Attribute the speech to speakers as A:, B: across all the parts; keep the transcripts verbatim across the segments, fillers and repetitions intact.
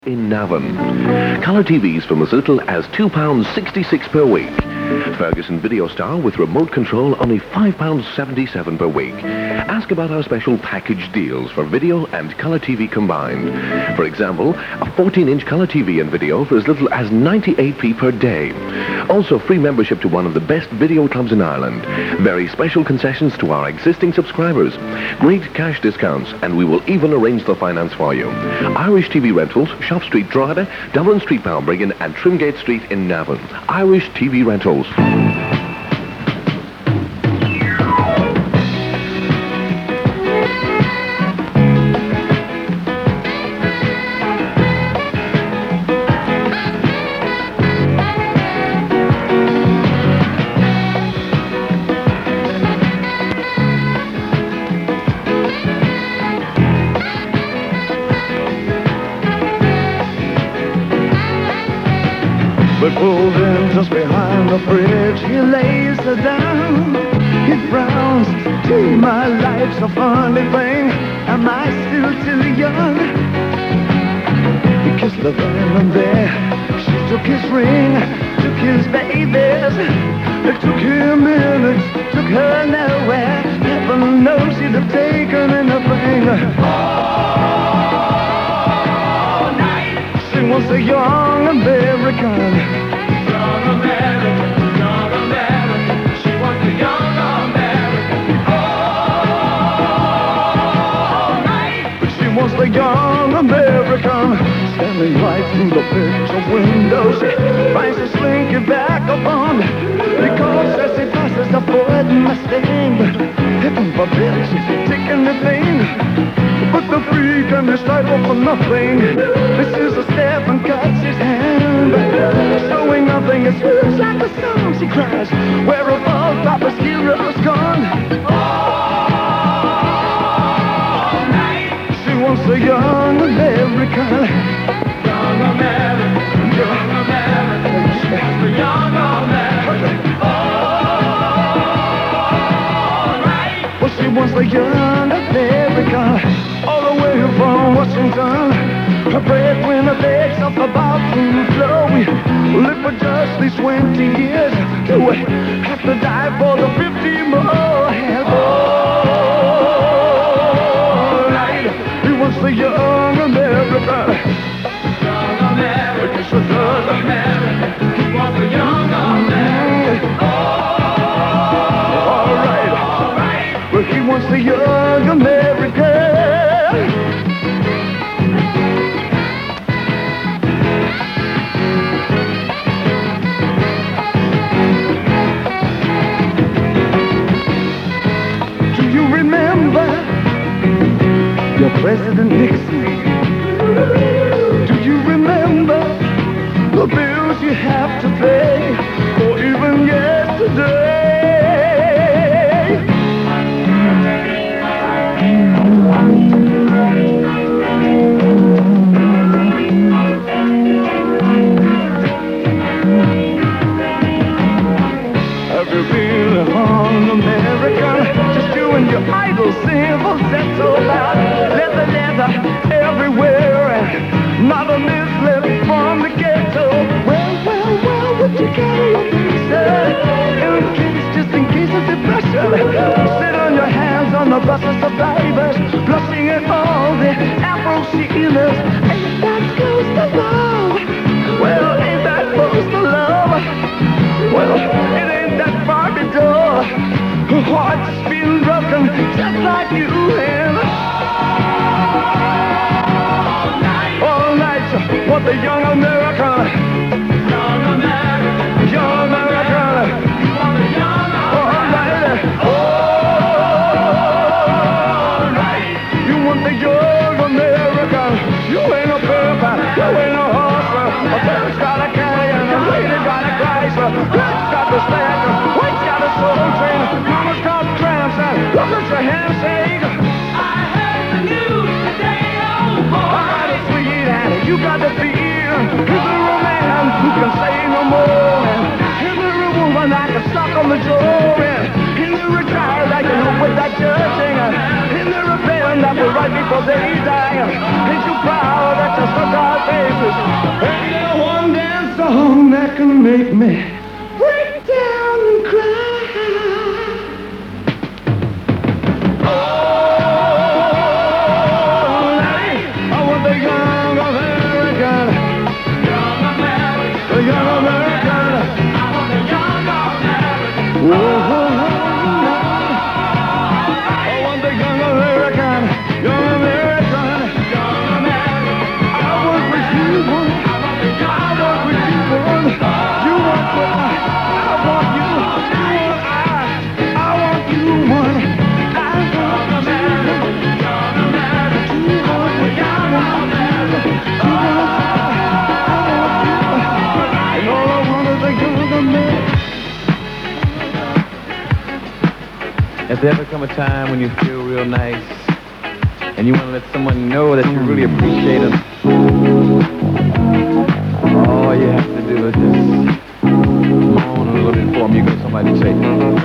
A: In Navan. Colour T Vs from as little as two pounds sixty-six per week. Ferguson Video Star with remote control only five pounds seventy-seven per week. Ask about our special package deals for video and colour T V combined. For example, a fourteen inch colour T V and video for as little as ninety-eight p per day. Also free membership to one of the best video clubs in Ireland. Very special concessions to our existing subscribers. Great cash discounts, and we will even arrange the finance for you. Irish T V Rentals, Shop Street, Drogheda, Dublin Street, Balbriggan, and Trimgate Street in Navan. Irish T V Rentals.
B: We pulled in just behind the bridge. He lays her down. He frowns. Gee, my life's a funny thing. Am I still too young? He kissed her then and there. She took his ring, took his babies. It took him minutes, took her nowhere. Heaven knows he'd have taken anything. All night. She was a young American. Young American, young American. She was a young American. All night. She was the young American. Standing right through the picture window, she finds a slinky vagabond. Because as he passes the Ford Mustang, heaven forbid she's taking the thing. But the freak and the stripe for nothing. This is a step and cuts his hand, showing nothing. It feels like a song she cries. Where have all Papa's heroes gone? All night. She wants a young American. Young American, young American. She wants a young American. All right. Well, she wants a young American. All the way from Washington. Her breadwinner begs off the bathroom floor. We live for just these twenty years. Do we have to die for the fifty more? And all night, he wants the young America. Young America, yes, young America. He wants the young America. All right, all right. Well, he wants the young America. President Nixon, do you remember the bills you have to pay, or even yesterday? Have you been a hung American? Just you and your idle civil that's all about. Leather, leather, everywhere, and not a miss left from the ghetto. Well, well, well, what you carry on inside? In case, just in case of depression, sit on your hands on the bus of survivors, blushing at all the Afro sealers. Ain't that close to love? Well, ain't that close to love? Well, it ain't that far to go. Her heart's been broken, just like you have. What the young American, young American, young American, you want the young American. All right, you want the young American. You ain't no purple, you ain't no horse. A bird's got a carrion, a lady got a Chrysler, red's got the stacker, white's got a soul train, mama's got tramps, and look at your handshake. I heard the news today, oh boy. All right, sweetheart, you got the feel. Is there a man who can say no more? Is there a woman I can suck on the jaw? Is there a child I can help with that judging? Is there a pen stand up right before they die. Ain't you proud that you struck our faces? Ain't there one dance song that can make me break down and cry? Oh, I want the young American, young American, the young American. I want the young American. Oh, I want the young American, young American, young American. I want what you want. I want what you want. You want what I, I want you. You want I, I want you want. I want America, young America. You want what I want. You want I, I want you. And all I want is a young America.
C: Has there ever come a time when you feel real nice and you want to let someone know that you really appreciate them? All you have to do is just moan a little bit for them. You go to somebody and say,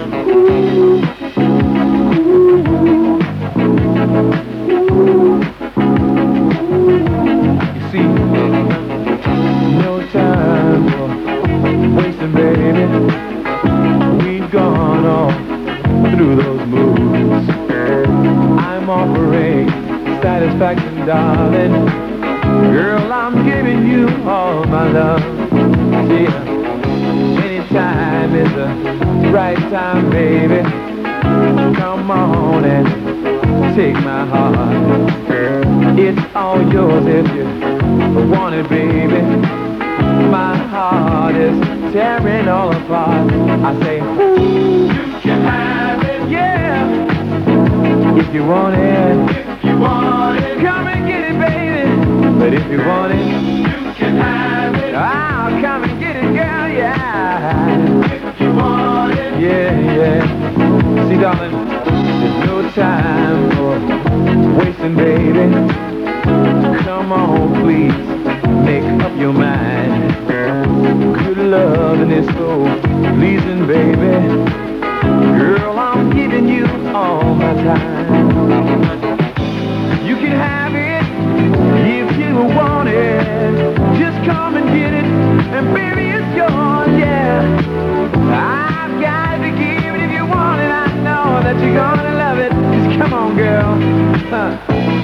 C: you see, no time for wasting, baby. We've gone all through those moves. I'm offering satisfaction, darling. Girl, I'm giving you all my love. See, anytime is the right time, baby. Come on and take my heart. It's all yours if you want it, baby. My heart is tearing all apart. I say, you can have it, yeah. If you want it, if you want it, come and get it, baby. But if you want it, you can have it. I'll come and get it, girl, yeah. If you want it, yeah, yeah. See, darling, there's no time for wasting, baby. Come on, please, make up your mind. Good loving is so pleasing, baby. Girl, I'm giving you all my time. You can have it if you want it. Just come and get it, and baby, it's yours, yeah. I've got to give it if you want it. I know that you're gonna love it. Just come on, girl. Huh.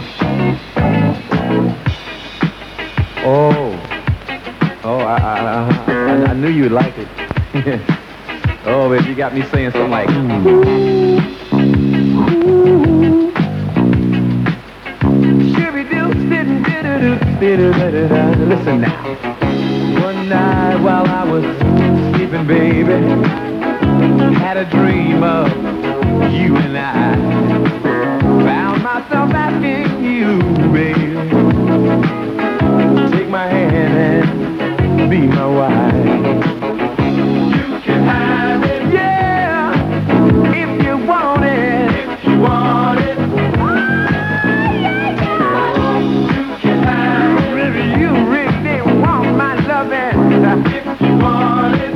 C: Oh, oh, I, I, I, I, I knew you would like it. Oh, baby, you got me saying something like, listen now. One night while I was sleeping, baby, had a dream of you and I. Found myself asking you, baby, take my hand and be my wife. You can have it, yeah, if you want it, if you want it. You can have it, if you really want my loving, if you want it.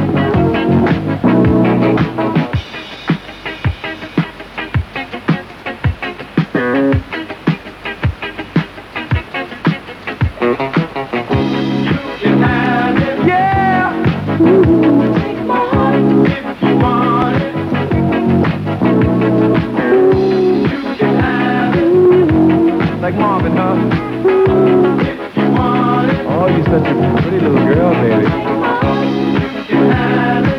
C: Like Marvin, huh? If you want it. Oh, you're such a pretty little girl, baby. You can have it.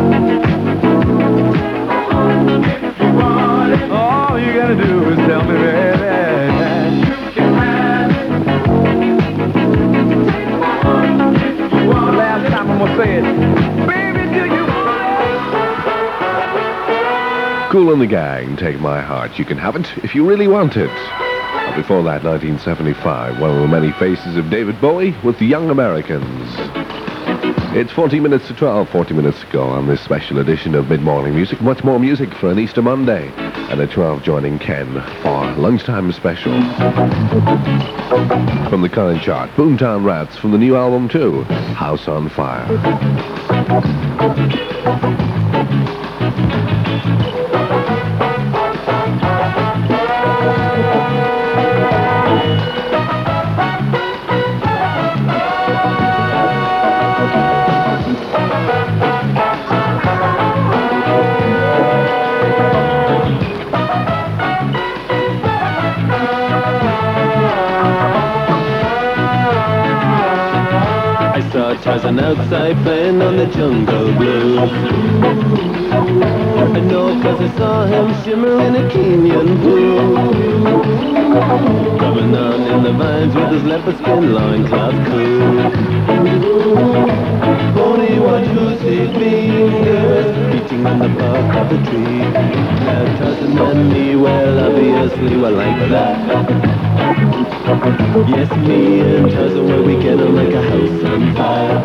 C: If you want it. All you gotta do is tell me, baby. You can have it. If you want it. Last time I'm gonna say it. Baby, do you want it?
A: Kool and the Gang, Take My Heart. You can have it if you really want it. Before that, nineteen seventy-five, one of the many faces of David Bowie with the Young Americans. It's forty minutes to twelve, forty minutes to go on this special edition of Mid-Morning Music. Much more music for an Easter Monday. And at twelve, joining Ken for Lunchtime Special. From the current chart, Boomtown Rats from the new album too, House on Fire.
C: There's Tarzan outside playing on the Jungle Blues. I know 'cause I saw him shimmer in a Kenyan pool. Coming on in the vines with his leopard skin loincloth cool. Only what you see fingers beating on the bark of the tree. Now Tarzan and me, well obviously we're like that. Yes, me and Tarzan, well we get on like a house on fire.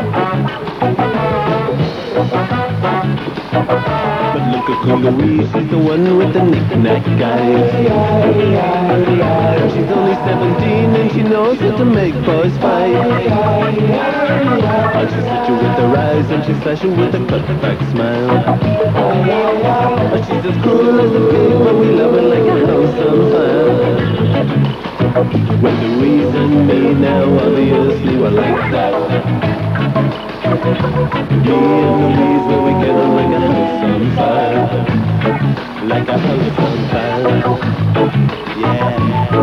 C: But look at Louise, she's the one with the knick-knack eyes. She's only seventeen and she knows how to make boys fight. And she's hit you with her eyes and she's flashing with a cut-back smile. And she's as cruel as a pig, but we love her like a house on fire. Well, Louise and me now, obviously we're like that. Me and Louise, where we get on like a house on fire. Like a house on fire. Yeah.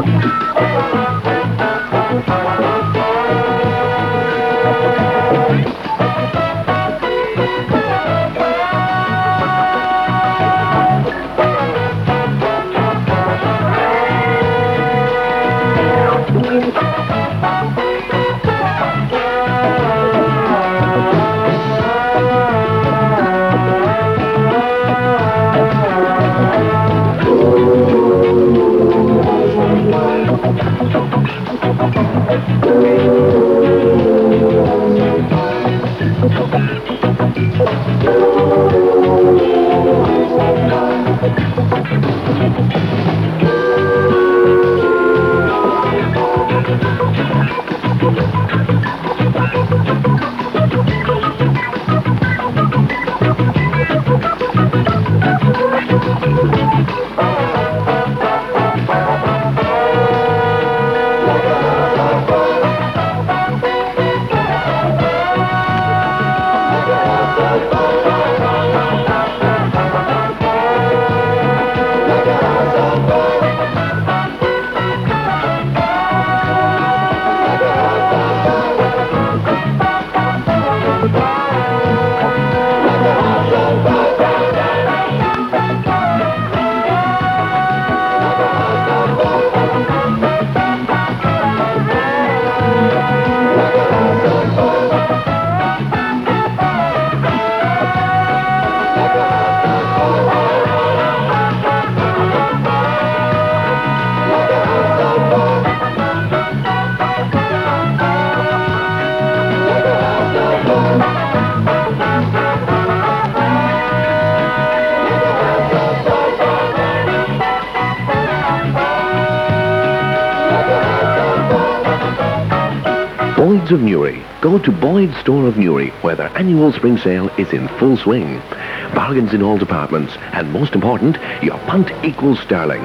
A: Boyd's of Newry. Go to Boyd's Store of Newry, where their annual spring sale is in full swing. Bargains in all departments, and most important, your punt equals sterling.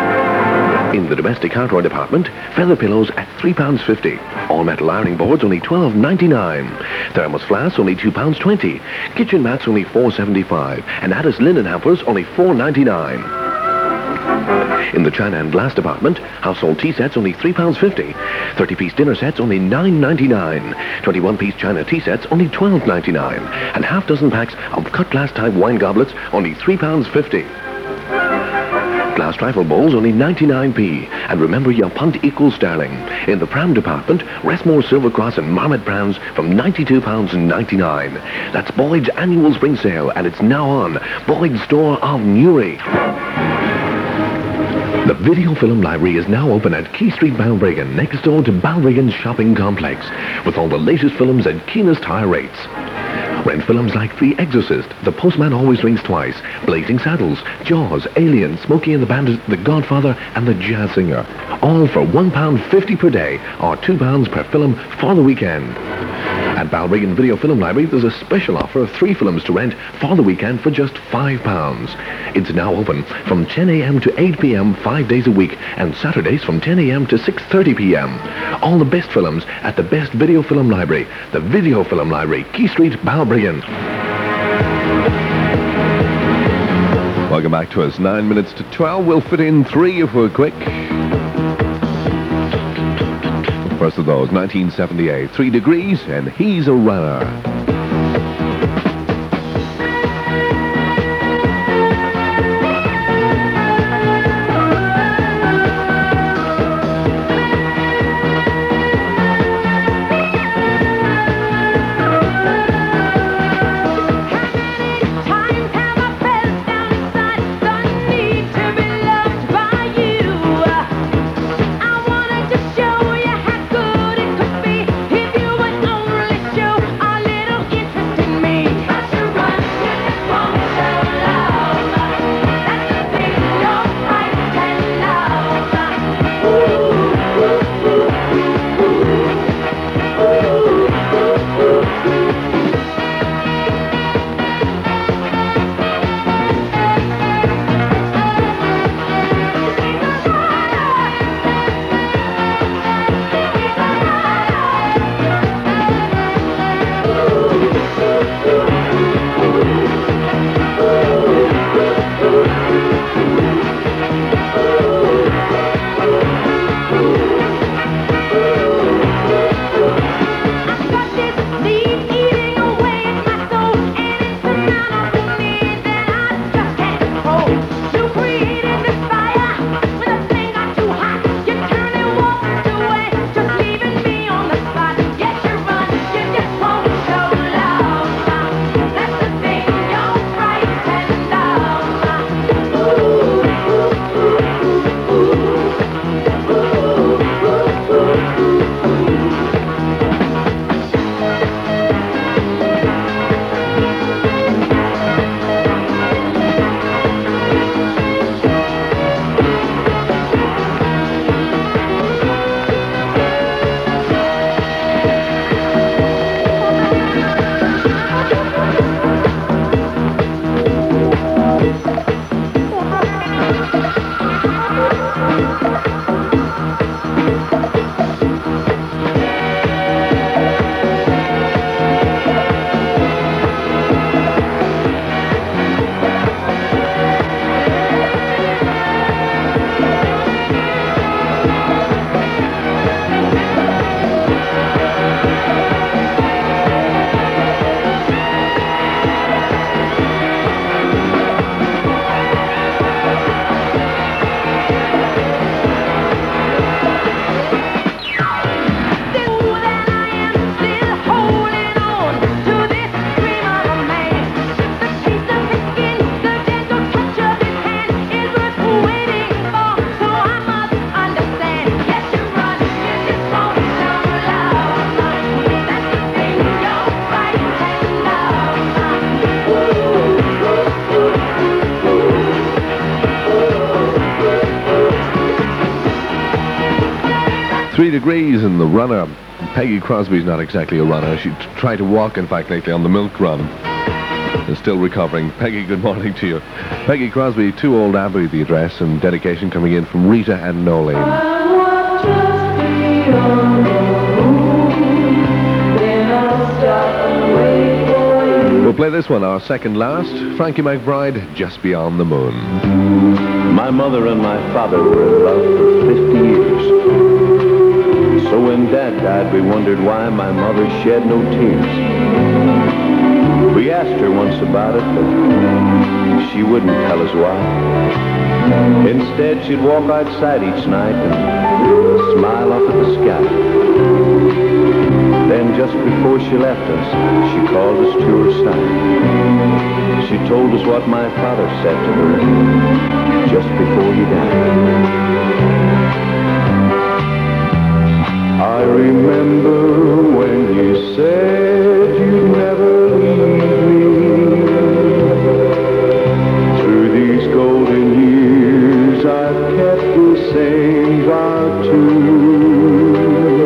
A: In the domestic hardware department, feather pillows at three pounds fifty. All metal ironing boards only twelve ninety-nine. Thermos flasks only two pounds twenty. Kitchen mats only four seventy-five. And Addis linen hampers only four ninety-nine. In the china and glass department, household tea sets only three pounds fifty. thirty-piece dinner sets only nine ninety-nine. twenty-one-piece china tea sets only twelve ninety-nine. And half dozen packs of cut glass type wine goblets only three pounds fifty. Glass trifle bowls only ninety-nine p. And remember, your punt equals sterling. In the pram department, Restmore Silver Cross and Marmot prams from ninety-two pounds ninety-nine. That's Boyd's annual spring sale, and it's now on Boyd's Store of Newry. The Video Film Library is now open at Key Street, Balbriggan, next door to Balbriggan's shopping complex, with all the latest films at keenest high rates. Rent films like The Exorcist, The Postman Always Rings Twice, Blazing Saddles, Jaws, Alien, Smokey and the Bandit, The Godfather, and The Jazz Singer. All for one pound fifty per day, or two pounds per film for the weekend. At Balbriggan Video Film Library, there's a special offer of three films to rent for the weekend for just five pounds. It's now open from ten a m to eight p m five days a week, and Saturdays from ten a m to six thirty p m All the best films at the best Video Film Library, the Video Film Library, Key Street, Balbriggan. Welcome back to us. Nine minutes to twelve. We'll fit in three if we're quick. First of those, nineteen seventy-eight, Three Degrees, and He's a Runner. Three Degrees in the runner. Peggy Crosby's not exactly a runner. She t- tried to walk, in fact, lately on the milk run. Is still recovering. Peggy, good morning to you. Peggy Crosby, two Old Abbey, the address, and dedication coming in from Rita and Nolene. We'll play this one, our second last. Frankie McBride, Just Beyond the Moon.
D: My mother and my father were in love for fifty years. So when Dad died, we wondered why my mother shed no tears. We asked her once about it, but she wouldn't tell us why. Instead, she'd walk outside each night and smile up at the sky. Then just before she left us, she called us to her side. She told us what my father said to her just before he died. I remember when you said you'd never leave me. Through these golden years I've kept the same vow too.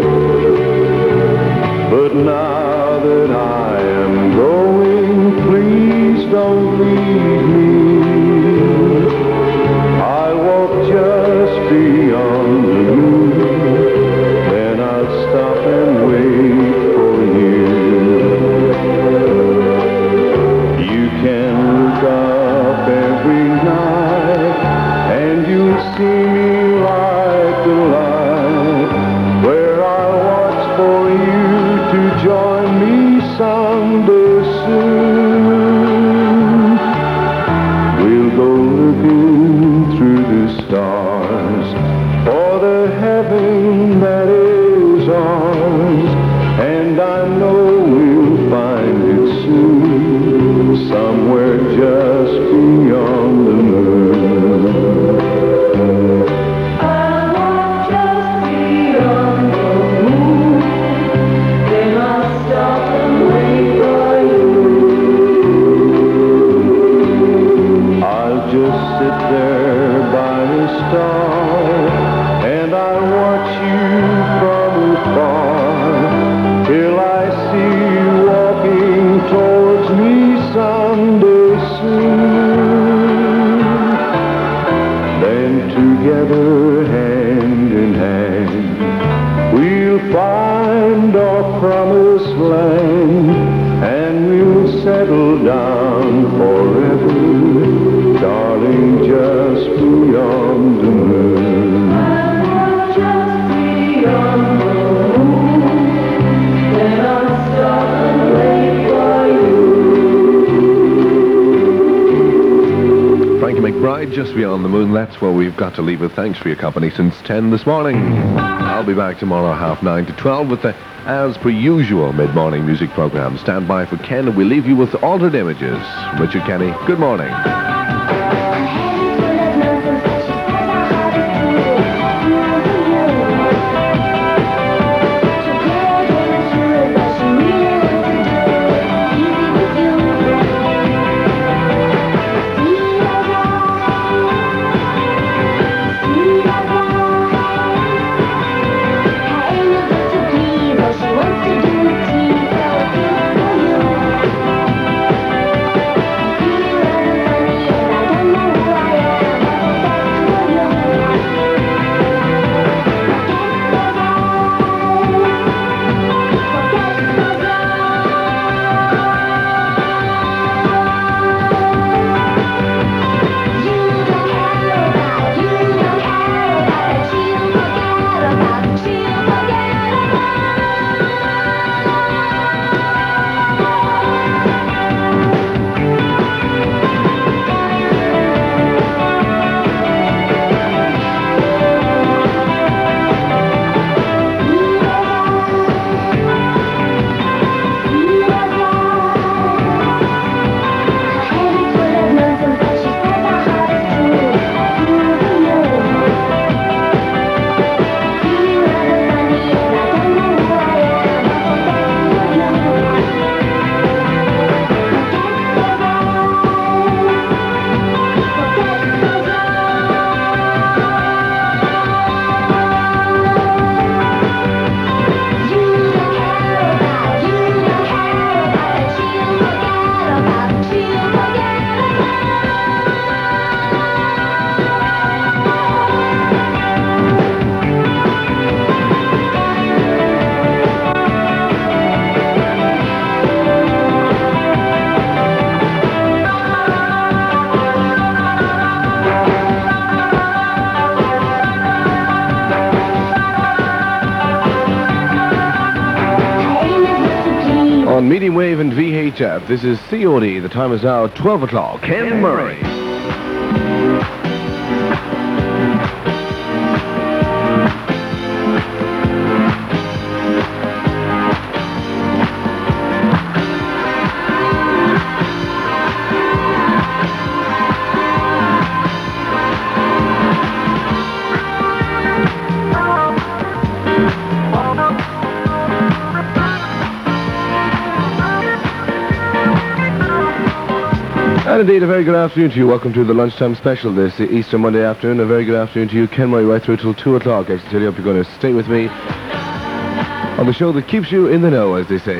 D: But now that I am going, please don't leave me. I walk just beyond the moon. Stop and wait for you. You can look up every night and you'll see me light the light where I
C: to join me someday soon. We'll go looking through the stars for the heaven that is ours, and I know we'll find it soon, somewhere just beyond the moon.
E: I want just beyond the moon. Then I'll stop and wait for you.
C: I'll just sit there by the star, and I'll watch you from afar, till I see you walking towards me someday soon. Then together, hand in hand, we'll find our promised land, and we'll settle down forever, darling, just beyond the moon.
E: I want just beyond the moon. Then I'll stop and wait for you.
A: Frankie McBride, Just Beyond the Moon. That's where we've got to leave it. Thanks for your company since ten this morning. I'll be back tomorrow half nine to twelve with the, as per usual, mid-morning music program. Stand by for Ken, and we'll leave you with Altered Images. Richard Kenny, good morning. On medium wave and V H F, this is C O D. The time is now twelve o'clock. Ken Murray. And indeed, a very good afternoon to you. Welcome to the lunchtime special this Easter Monday afternoon. A very good afternoon to you. Ken Murray right through till two o'clock. I sincerely hope you're going to stay with me on the show that keeps you in the know, as they say.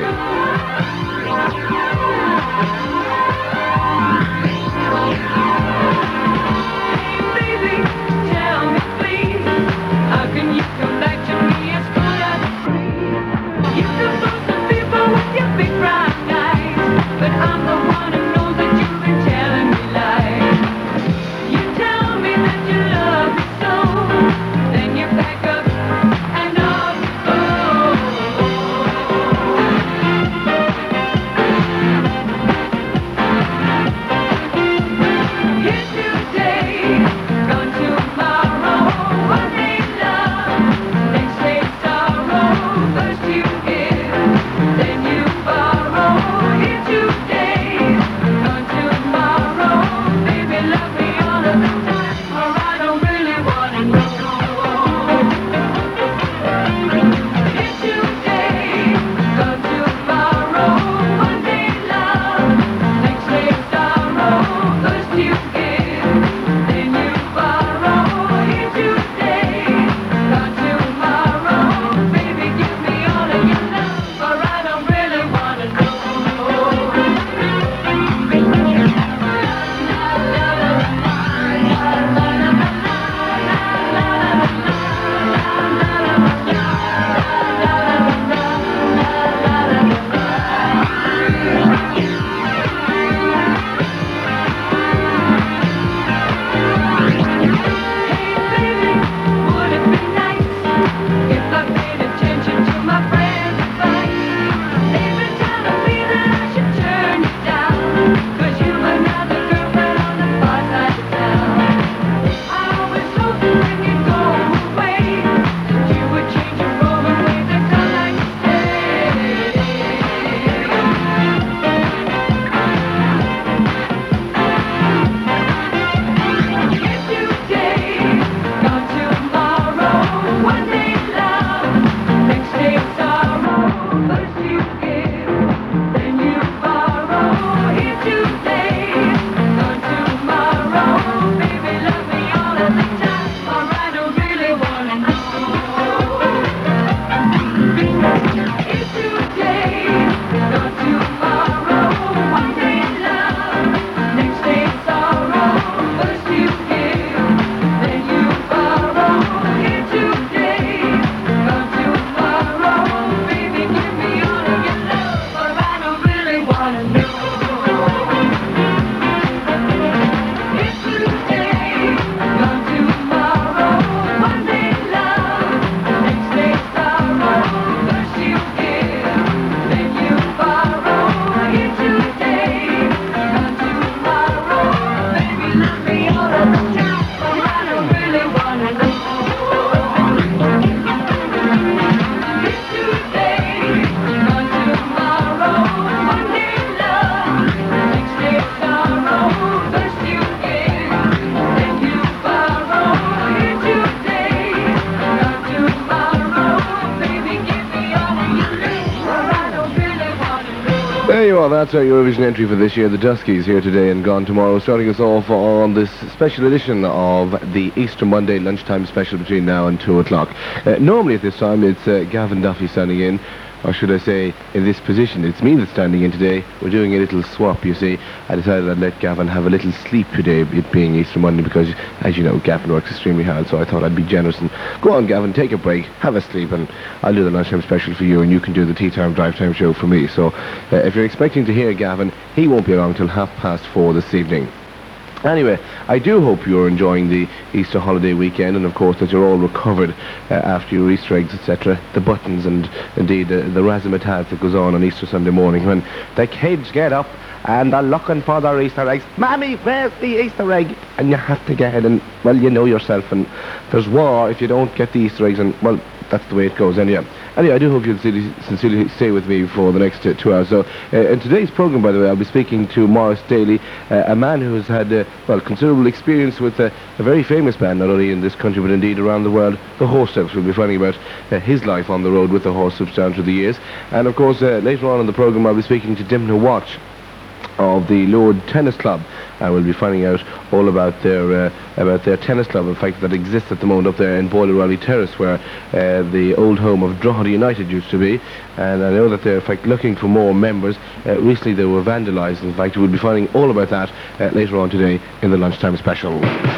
F: There you are, that's our Eurovision entry for this year. The Duskies here today and gone tomorrow, starting us off on this special edition of the Easter Monday lunchtime special between now and two o'clock. Uh, normally at this time it's uh, Gavin Duffy standing in, or should I say in this position. It's me that's standing in today. We're doing a little swap, you see. I decided I'd let Gavin have a little sleep today, it being Easter Monday, because as you know, Gavin works extremely hard, so I thought I'd be generous and go on, Gavin, take a break, have a sleep, and I'll do the lunchtime special for you, and you can do the tea time drive time show for me. So uh, if you're expecting to hear Gavin, he won't be along till half past four this evening. Anyway, I do hope you're enjoying the Easter holiday weekend, and of course that you're all recovered uh, after your Easter eggs, et cetera. The buttons and indeed uh, the razzmatazz that goes on on Easter Sunday morning when the kids get up and they're looking for their Easter eggs. Mammy, where's the Easter egg? And you have to get it, and well, you know yourself, and there's war if you don't get the Easter eggs, and well, that's the way it goes. Anyway, anyway I do hope you'll sincerely, sincerely stay with me for the next uh, two hours. So, uh, in today's program, by the way, I'll be speaking to Morris Daly, uh, a man who has had, uh, well, considerable experience with uh, a very famous band, not only in this country, but indeed around the world, the Horsesteps. We'll be finding about uh, his life on the road with the Horsesteps down through the years. And, of course, uh, later on in the program, I'll be speaking to Dimna Watch of the Lord Tennis Club, and we'll be finding out all about their uh, about their tennis club, in fact, that exists at the moment up there in Boiler Raleigh Terrace, where uh, the old home of Drogheda United used to be. And I know that they're in fact looking for more members. Uh, recently they were vandalised. In fact, we'll be finding all about that uh, later on today in the lunchtime special.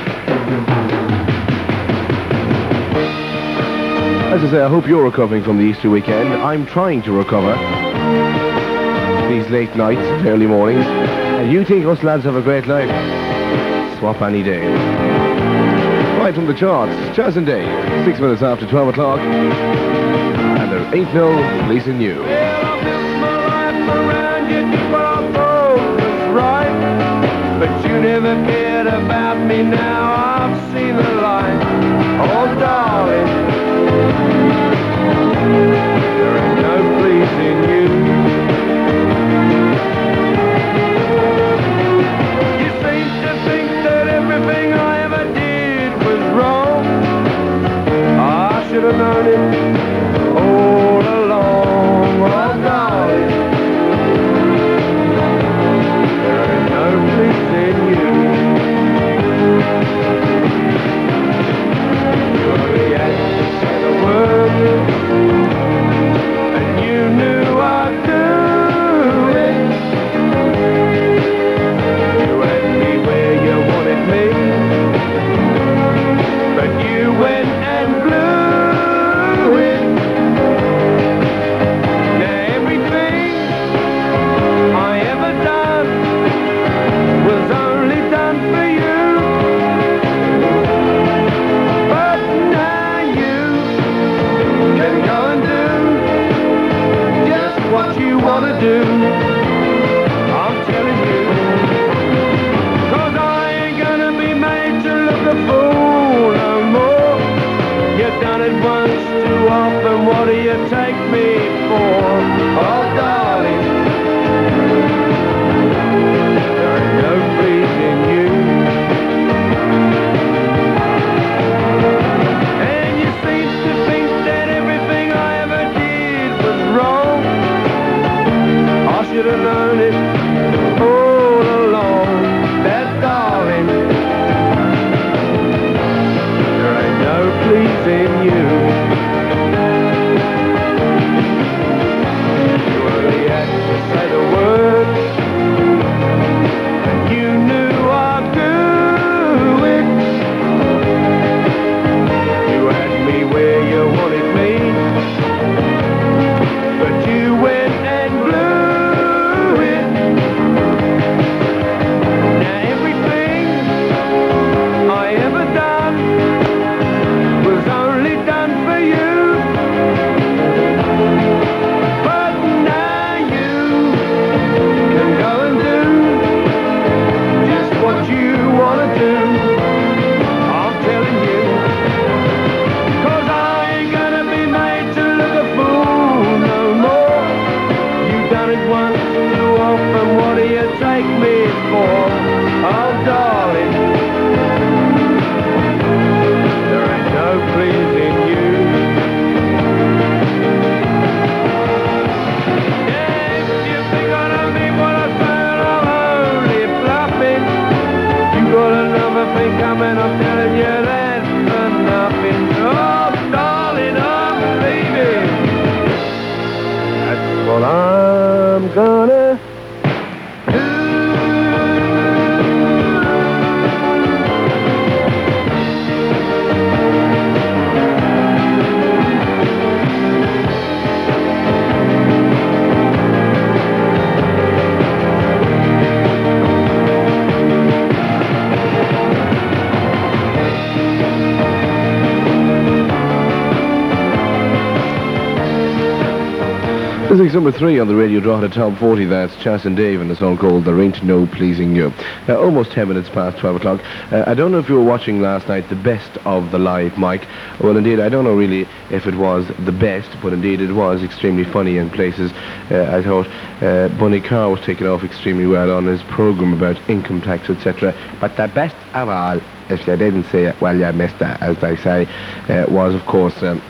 F: As I say, I hope you're recovering from the Easter weekend. I'm trying to recover these late nights and early mornings, and you think us lads have a great life? Swap any day. Right from the charts, Chaz and Day, six minutes after twelve o'clock, and there ain't no place in you.
B: Well, I built my life around you, did what I thought was right, but you never cared about me. Now I've seen the light. Oh, darling, there ain't no pleasing you. Everything I ever did was wrong. I should have known it all along. Oh, darling, there ain't no pleasing you. You only had to say the word, and you knew I'd do it. You had me where you wanted me, but you went and blew it. Now everything I ever done was only done for you, but now you can go and do just what you want to do. I'm telling you, a fool no more. You've done it once too often. What do you take me for? Oh, darling, there ain't no pleasing you. And you seem to think that everything I ever did was wrong. I should have known it all along. That, darling, no pleasing you. You only had to say the words, and you knew I'd do it. You had me where you wanted me, but you went and blew it. Now everything I ever done was only done for you, but now you can go and do just what you want to do. I'm telling you, 'cause I ain't gonna be made to look a fool no more. You've done it once too often. What do you take me for? Oh, darling, there ain't no pleasing you. Yeah, if you think I don't
F: I'm gonna This is number three on the Radio Drogheda Top forty. That's Chas and Dave and a song called There Ain't No Pleasing You. Uh, almost ten minutes past twelve o'clock. Uh, I don't know if you were watching last night the best of the live mic. Well, indeed, I don't know really if it was the best, but indeed it was extremely funny in places. Uh, I thought uh, Bunny Carr was taken off extremely well on his programme about income tax, et cetera. But the best of all, if you didn't say it, well, you missed it, as they say, uh, was, of course... Um,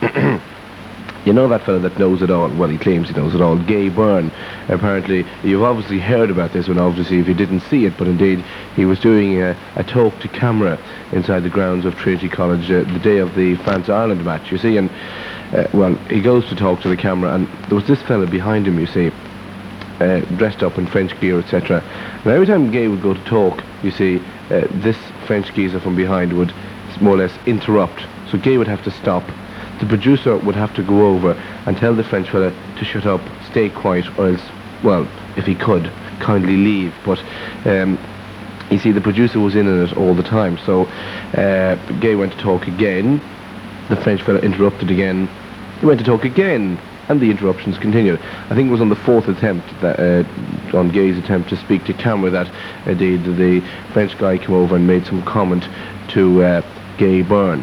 F: You know that fellow that knows it all? Well, he claims he knows it all. Gay Byrne. Apparently, you've obviously heard about this one, obviously, if you didn't see it, but indeed, he was doing a, a talk to camera inside the grounds of Trinity College uh, the day of the France-Ireland match, you see, and, uh, well, he goes to talk to the camera, and there was this fellow behind him, you see, uh, dressed up in French gear, et cetera. And every time Gay would go to talk, you see, uh, this French geezer from behind would more or less interrupt. So Gay would have to stop. The producer would have to go over and tell the French fella to shut up, stay quiet, or else, well, if he could, kindly leave. But, um, you see, the producer was in on it all the time. So, uh, Gay went to talk again. The French fella interrupted again. He went to talk again. And the interruptions continued. I think it was on the fourth attempt, that, uh, on Gay's attempt to speak to camera, that uh, the, the French guy came over and made some comment to uh, Gay Byrne.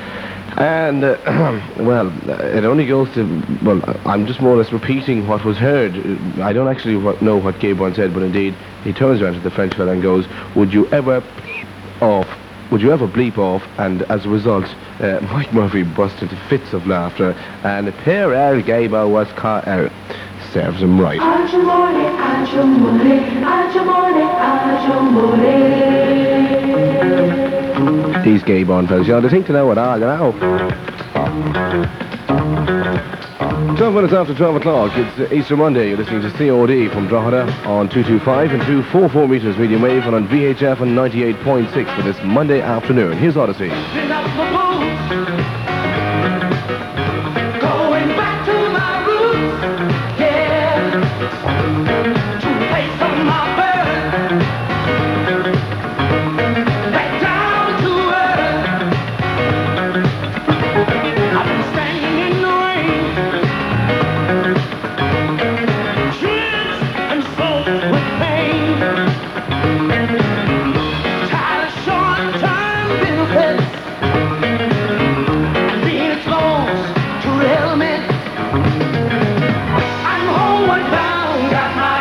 F: And, uh, well, it only goes to, well, I'm just more or less repeating what was heard. I don't actually know what Gay Byrne said, but indeed, he turns around to the French fella and goes, would you ever bleep off, would you ever bleep off? And as a result, uh, Mike Murphy burst into fits of laughter, and Pierre El Gabo was caught out. Serves him right.
E: Aggiamore, aggiamore, aggiamore, aggiamore.
F: These Gay Byrne fellas, you know, they think to know it all, you know. twelve minutes after twelve o'clock, it's uh, Easter Monday. You're listening to C O D from Drogheda on two twenty-five and two forty-four metres medium wave, and on V H F and ninety-eight point six for this Monday afternoon. Here's Odyssey.
B: Going back to my roots, yeah, to the place of my birth, back down to earth. I've been standing in the rain, drenched and soaked with pain, tired of short-term benefits, being exposed to elements. I'm homeward bound, got my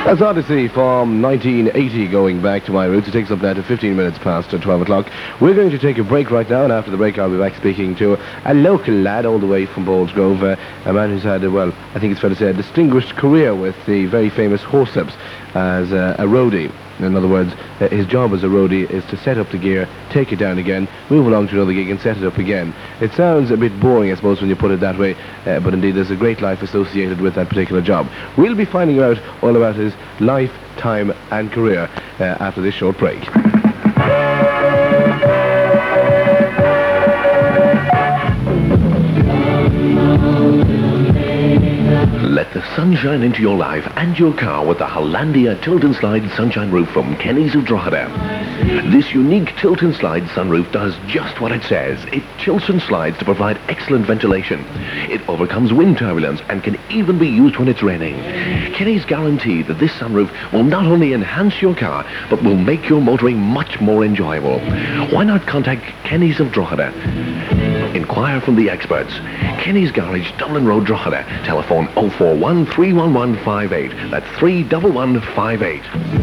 F: That's Odyssey from nineteen eighty going back to my roots. It takes up now to fifteen minutes past twelve o'clock. We're going to take a break right now, and after the break I'll be back speaking to a local lad all the way from Ballsgrove, uh, a man who's had, uh, well, I think it's fair to say, a distinguished career with the very famous Horseps as uh, a roadie. In other words, uh, his job as a roadie is to set up the gear, take it down again, move along to another gig and set it up again. It sounds a bit boring, I suppose, when you put it that way, uh, but indeed there's a great life associated with that particular job. We'll be finding out all about his life, time and career uh, after this short break.
A: Let the sunshine into your life and your car with the Hollandia Tilt and Slide Sunshine Roof from Kenny's of Drogheda. This unique tilt and slide sunroof does just what it says. It tilts and slides to provide excellent ventilation. It overcomes wind turbulence and can even be used when it's raining. Kenny's guarantee that this sunroof will not only enhance your car, but will make your motoring much more enjoyable. Why not contact Kenny's of Drogheda? Inquire from the experts. Kenny's Garage, Dublin Road, Drogheda. Telephone oh four one, three one one, five eight. That's three one one five eight.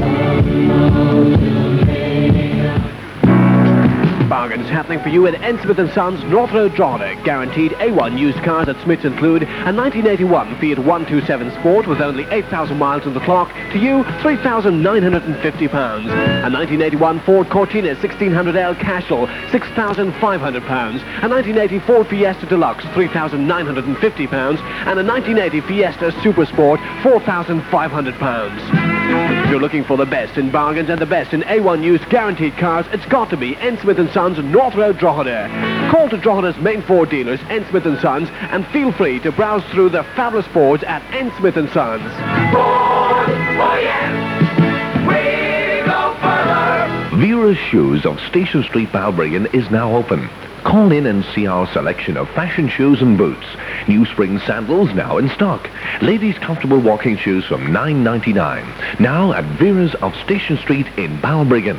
G: Bargains happening for you at N. Smith and Sons, North Road, Drogheda. Guaranteed A one used cars at Smiths include a nineteen eighty-one Fiat one twenty-seven Sport with only eight thousand miles on the clock. To you, three thousand nine hundred fifty pounds. A nineteen eighty-one Ford Cortina sixteen hundred L Casual, six thousand five hundred pounds. A nineteen eighty Ford Fiesta Deluxe, three thousand nine hundred fifty pounds. And a nineteen eighty Fiesta Super Sport, four thousand five hundred pounds. If you're looking for the best in bargains and the best in A one used guaranteed cars, it's got to be N. Smith and Sons, North Road, Drogheda. Call to Drogheda's main Ford dealers, N. Smith and Sons, and feel free to browse through the fabulous Fords at N. Smith and Sons.
B: Ford, oh yes, we go further.
A: Vera's Shoes of Station Street, Balbriggan is now open. Call in and see our selection of fashion shoes and boots. New spring sandals now in stock. Ladies' comfortable walking shoes from nine ninety-nine. Now at Vera's of Station Street in Balbriggan.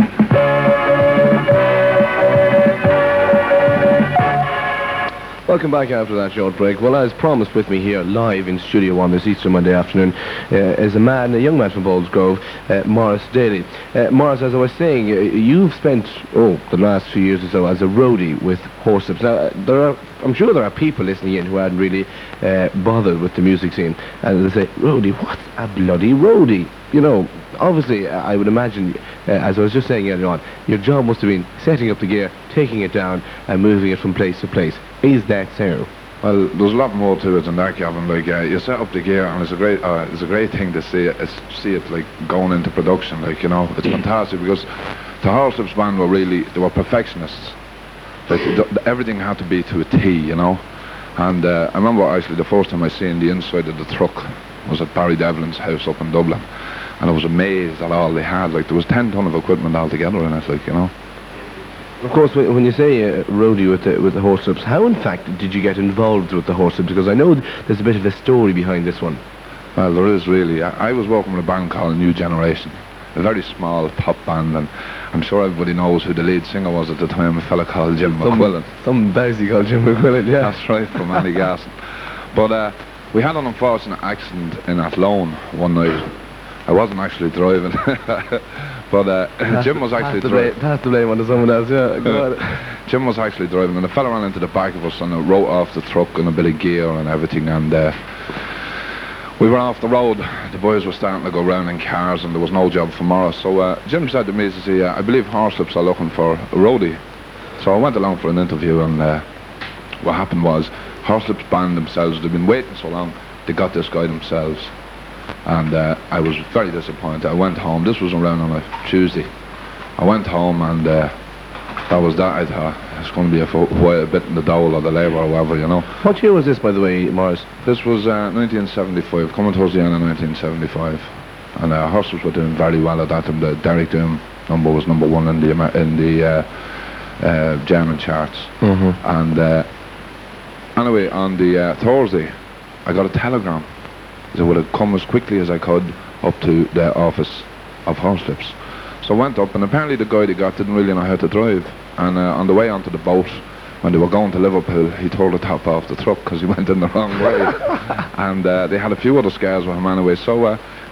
F: Welcome back after that short break. Well, as promised, with me here live in Studio One this Easter Monday afternoon uh, is a man, a young man from Ballsgrove, uh, Morris Daly. Uh, Morris, as I was saying, uh, you've spent, oh, the last few years or so as a roadie with Horseps. Now, uh, there are, I'm sure there are people listening in who hadn't really uh, bothered with the music scene, and they say, roadie, what's a bloody roadie? You know, obviously, uh, I would imagine, uh, as I was just saying earlier on, your job must have been setting up the gear, taking it down, and moving it from place to place. Is that so?
H: Well, there's a lot more to it than that, Gavin. Like, uh, you set up the gear, and it's a great, uh, it's a great thing to see it, it's, see it like going into production. Like, you know, it's fantastic because the Horseps band were really, they were perfectionists. Like, the, the, everything had to be to a T, you know. And uh, I remember actually the first time I seen the inside of the truck was at Barry Devlin's house up in Dublin, and I was amazed at all they had. Like, there was ten ton of equipment altogether in it, like, you know.
F: Of course, when you say uh, roadie with the, with the Horseps, how in fact did you get involved with the Horseps? Because I know there's a bit of a story behind this one.
H: Well, there is really. I, I was working with a band called New Generation, a very small pop band, and I'm sure everybody knows who the lead singer was at the time, a fella called Jim
F: some,
H: McQuillan.
F: Some Bagsy called Jim McQuillan, yeah.
H: That's right, from Annie-Gasson. But uh, we had an unfortunate accident in Athlone one night. I wasn't actually driving, but uh, Jim was actually driving.
F: Pass the blame on to someone else, yeah. Go on.
H: Jim was actually driving, and the fella ran into the back of us and uh, wrote off the truck and a bit of gear and everything, and uh, we were off the road. The boys were starting to go round in cars, and there was no job for Morris. So uh, Jim said to me, he said, uh, I believe Horseps are looking for a roadie. So I went along for an interview, and uh, what happened was, Horseps band themselves, they'd been waiting so long, they got this guy themselves. And uh, I was very disappointed. I went home, this was around on a Tuesday. I went home, and uh, that was that. I thought it's going to be a, fo- a bit in the dole or the labour or whatever, you know.
F: What year was this, by the way, Morris?
H: This was uh, nineteen seventy-five, coming towards the end of nineteen seventy-five. And uh, Horseps were doing very well at that time. The Derek Doom number was number one in the Amer- in the uh, uh, German charts.
F: Mm-hmm.
H: And uh, anyway, on the uh, Thursday, I got a telegram. I would have come as quickly as I could up to the office of Horseps. So I went up, and apparently the guy they got didn't really know how to drive. And uh, on the way onto the boat, when they were going to Liverpool, he tore the top off the truck because he went in the wrong way. And uh, they had a few other scars with him anyway. So uh,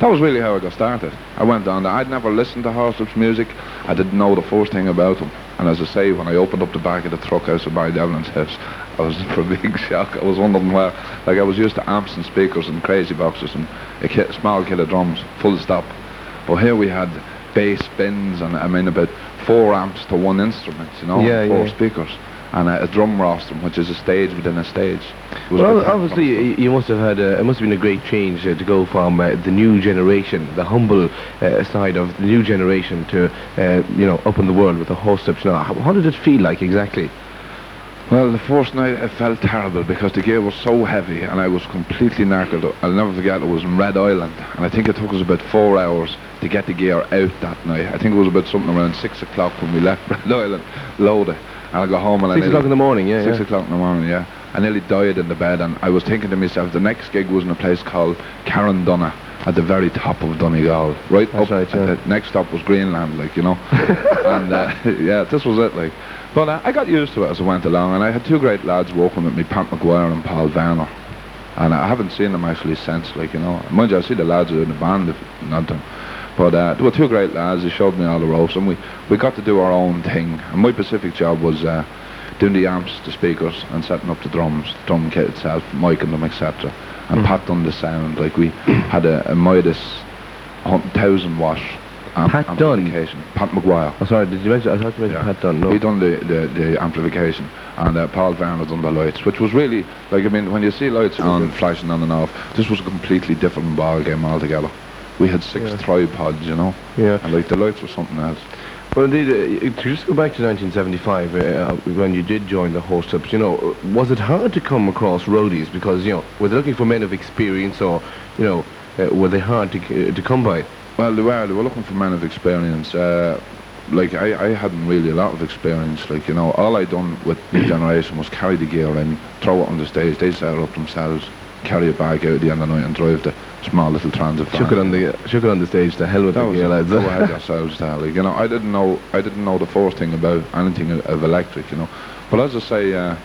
H: that was really how I got started. I went down there. I'd never listened to Horslips music. I didn't know the first thing about them. And as I say, when I opened up the back of the truck house of Barry Devlin's house, I was in for a big shock. I was wondering where, like I was used to amps and speakers and crazy boxes and a kit, small kit of drums, full stop. But here we had bass bins and I mean about four amps to one instrument, you know,
F: Yeah,
H: four
F: yeah.
H: speakers. And a, a drum rostrum, which is a stage within a stage. It was
F: Well,
H: a bit
F: obviously,
H: technical.
F: y- you must have had a, it must have been a great change uh, to go from uh, the new generation, the humble uh, side of the new generation, to uh, you know, up in the world with the Horslips. Now, how, how did it feel like exactly?
H: Well, the first night it felt terrible because the gear was so heavy and I was completely knackered. I'll never forget, it was in Red Island and I think it took us about four hours to get the gear out that night. I think it was about something around six o'clock when we left Red Island, loaded. And I got home and I
F: Six
H: nearly-
F: o'clock in the morning, yeah.
H: Six
F: yeah.
H: o'clock in the morning, yeah. I nearly died in the bed and I was thinking to myself, the next gig was in a place called Carandunna at the very top of Donegal. Right
F: That's
H: up,
F: right, yeah.
H: the next stop was Greenland, like, you know. and uh, yeah, this was it, like. But uh, I got used to it as I went along and I had two great lads working with me, Pat McGuire and Paul Vanner. And I haven't seen them actually since, like, you know. Mind you, I see the lads in the band, if not them. But uh, there were two great lads, they showed me all the ropes and we, we got to do our own thing. And my specific job was uh, doing the amps, the speakers and setting up the drums, drum kit itself, micing them, et cetera. And
F: Mm.
H: Pat done the sound, like we had a, a Midas one thousand watt amp
F: Pat Dunn?
H: amplification. Pat McGuire.
F: Oh, sorry, did you mention, I thought you mentioned
H: Yeah.
F: Pat Dunn, no.
H: He done the, the, the amplification and uh, Paul Varner done the lights, which was really, like, I mean, when you see lights on, flashing on and off, this was a completely different ball game altogether. We had six
F: Yeah.
H: tripods, you know,
F: Yeah.
H: and like the lights were something else.
F: Well, indeed, uh, to just go back to nineteen seventy-five, uh, when you did join the Horslips, you know, was it hard to come across roadies? Because, you know, were they looking for men of experience or, you know, uh, were they hard to, uh, to come by?
H: Well, they were, they were looking for men of experience. Uh, like, I, I hadn't really a lot of experience, like, you know, all I done with New Generation was carry the gear in, throw it on the stage, they set it up themselves, carry it back out at the end of the night and drive the small little transit van.
F: Chuck it on the, chuck it on the stage, the hell with
H: That
F: the
H: was
F: gear,
H: it.
F: lads.
H: Go ahead yourselves there, like, you know, I didn't know, I didn't know the first thing about anything of, of electric, you know. But as I say, uh,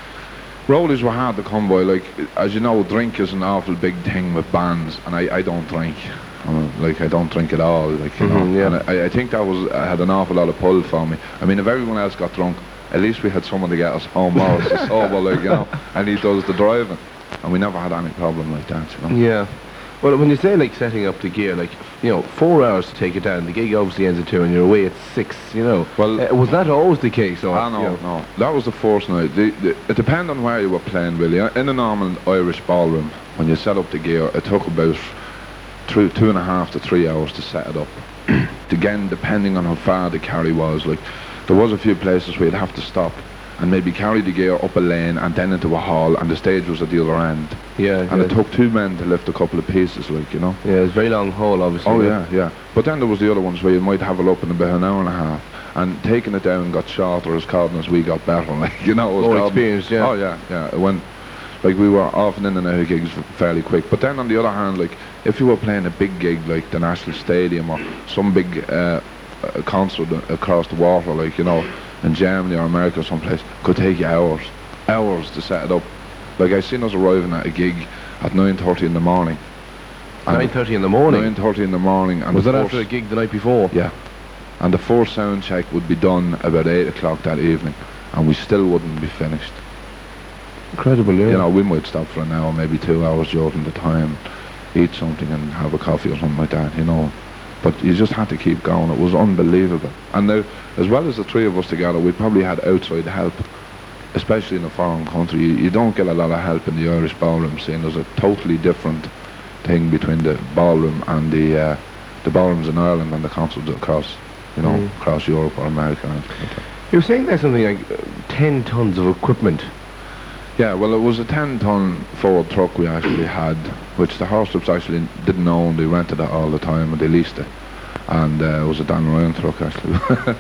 H: roadies were hard to come by. Like, as you know, drink is an awful big thing with bands, and I, I don't drink. Uh, like, I don't drink at all, like, you
F: Mhm,
H: know.
F: yeah.
H: And I, I think that was, uh, had an awful lot of pull for me. I mean, if everyone else got drunk, at least we had someone to get us home more us sober, like, you know, and he does the driving. And we never had any problem like that, you know.
F: Yeah. Well, when you say, like, setting up the gear, like, you know, four hours to take it down, the gig obviously ends at two and you're away at six, you know.
H: Well-
F: uh, was that always the case? Or,
H: Ah, no,
F: you know?
H: no. That was the first night. The, the, it depended on where you were playing, really. In a normal Irish ballroom, when you set up the gear, it took about two, two and a half to three hours to set it up. Again, depending on how far the carry was. Like, there was a few places where you'd have to stop and maybe carry the gear up a lane and then into a hall, and the stage was at the other end.
F: Yeah,
H: And
F: yeah.
H: it took two men to lift a couple of pieces, like, you know.
F: Yeah, it's a very long haul, obviously.
H: Oh yeah, yeah. But then there was the other ones where you might have it up in about an hour and a half, and taking it down got shorter as cold as we got better. Like, you know, it was
F: More
H: cordon-
F: experienced, yeah.
H: Oh yeah, yeah. It went, like, we were often in and out of gigs f- fairly quick. But then on the other hand, like, if you were playing a big gig like the National Stadium or some big uh, uh, concert across the water, like, you know, in Germany or America or someplace, could take you hours, hours to set it up. Like, I seen us arriving at a gig at nine thirty in the morning. And
F: nine thirty in the morning?
H: nine thirty in the morning. And
F: Was
H: the
F: that
H: first-
F: after a gig the night before?
H: Yeah. And the first sound check would be done about eight o'clock that evening, and we still wouldn't be finished.
F: Incredible, yeah.
H: You know, we might stop for an hour, maybe two hours during the time, eat something and have a coffee or something like that, you know. But you just had to keep going. It was unbelievable. And now, as well as the three of us together, we probably had outside help, especially in a foreign country. You, you don't get a lot of help in the Irish ballroom scene. There's a totally different thing between the ballroom and the uh, the ballrooms in Ireland and the concerts across, you know,
F: Mm.
H: across Europe or America. And stuff like that.
F: You were saying there's something like uh, ten tons of equipment.
H: Yeah, well, it was a ten-ton Ford truck we actually had, which the Horslips actually didn't own. They rented it all the time, and they leased it. And uh, it was a Dan Ryan truck, actually.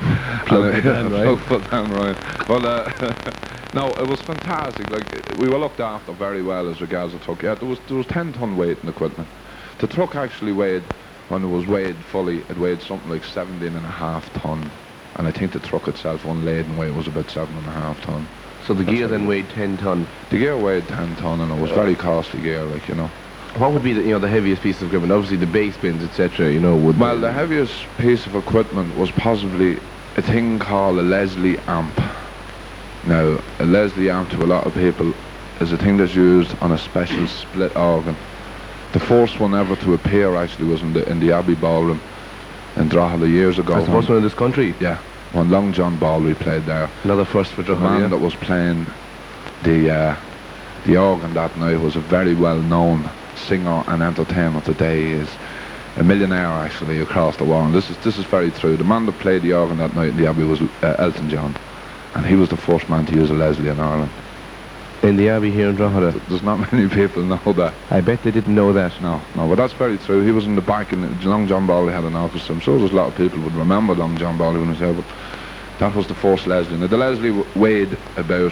F: Plug for Dan Ryan.
H: Plug for Dan Ryan. But, uh, no, it was fantastic. Like, we were looked after very well as regards the truck. Yeah, there was, there was ten-ton weight in equipment. The truck actually weighed, when it was weighed fully, it weighed something like seventeen and a half ton. And I think the truck itself, unladen weight, was about seven and a half ton.
F: So the
H: That's
F: gear
H: what
F: then
H: it
F: weighed ten ton.
H: The gear weighed ten ton, and it was very costly gear, like, you know.
F: What would be the, you know, the heaviest piece of equipment? Obviously the bass bins, et cetera. You know, would
H: Well, the heaviest piece of equipment was possibly a thing called a Leslie amp. Now, a Leslie amp to a lot of people is a thing that's used on a special split organ. The first one ever to appear actually was in the in the Abbey Ballroom in Drogheda years ago.
F: That's the first one in this country.
H: Yeah, when Long John Baldry played there.
F: Another first for
H: The
F: Drogheda.
H: man
F: yeah.
H: that was playing the uh, the organ that night was a very well-known singer and entertainer today. He is a millionaire actually across the world. And this is this is very true. The man that played the organ that night in the Abbey was uh, Elton John, and he was the first man to use a Leslie in Ireland.
F: In the Abbey here in Drogheda.
H: There's not many people know that.
F: I bet they didn't know that.
H: No, no, but that's very true. He was in the back, and Long John Baldry had an orchestra. I'm sure there's a lot of people would remember Long John Baldry when he said, but that was the first Leslie. Now the Leslie w- weighed about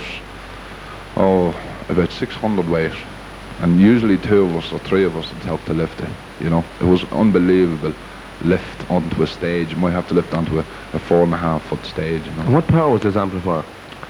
H: oh about six hundred weight, and usually two of us or three of us would help to lift it. You know, it was unbelievable. Lift onto a stage. You might have to lift onto a, a four and a half foot stage. You know.
F: And what power was this amplifier?